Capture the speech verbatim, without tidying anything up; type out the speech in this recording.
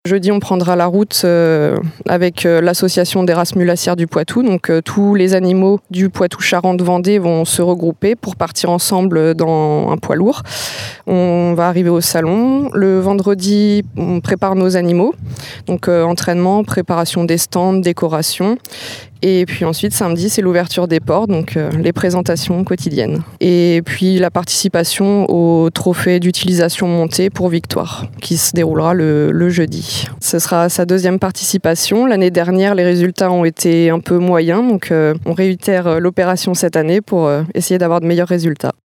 Jeudi, on prendra la route euh, avec euh, l'association des races mulassières du Poitou. Donc euh, tous les animaux du Poitou-Charentes-Vendée vont se regrouper pour partir ensemble dans un poids lourd. On va arriver au salon. Le vendredi, on prépare nos animaux. Donc euh, entraînement, préparation des stands, décoration. Et puis ensuite, samedi, c'est l'ouverture des ports, donc euh, les présentations quotidiennes. Et puis la participation au trophée d'utilisation montée pour Victoire, qui se déroulera le, le jeudi. Ce sera sa deuxième participation. L'année dernière, les résultats ont été un peu moyens, donc euh, on réitère l'opération cette année pour euh, essayer d'avoir de meilleurs résultats.